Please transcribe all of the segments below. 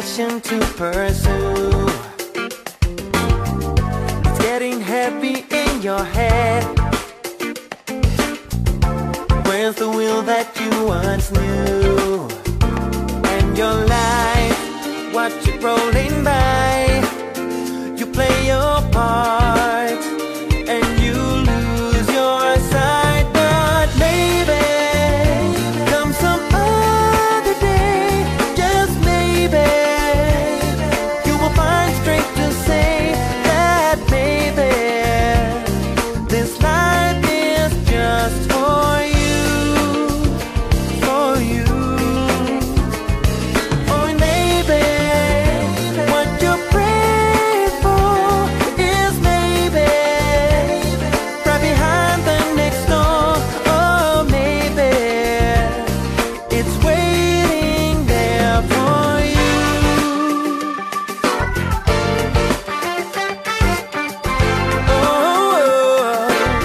passion to pursue. It's getting heavy in your head. Where's the will that you once knew? And your life, watch it rolling by. You play your part and you lose your sight. But maybe come some other day, just maybe, you will find strength to say that maybe this life is just for you, for you. Or maybe what you pray for is maybe right behind the next door. Or maybe it's waiting there for you. Oh,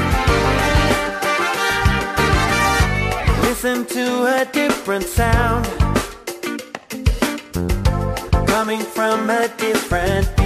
listen to a different sound coming from a different beat.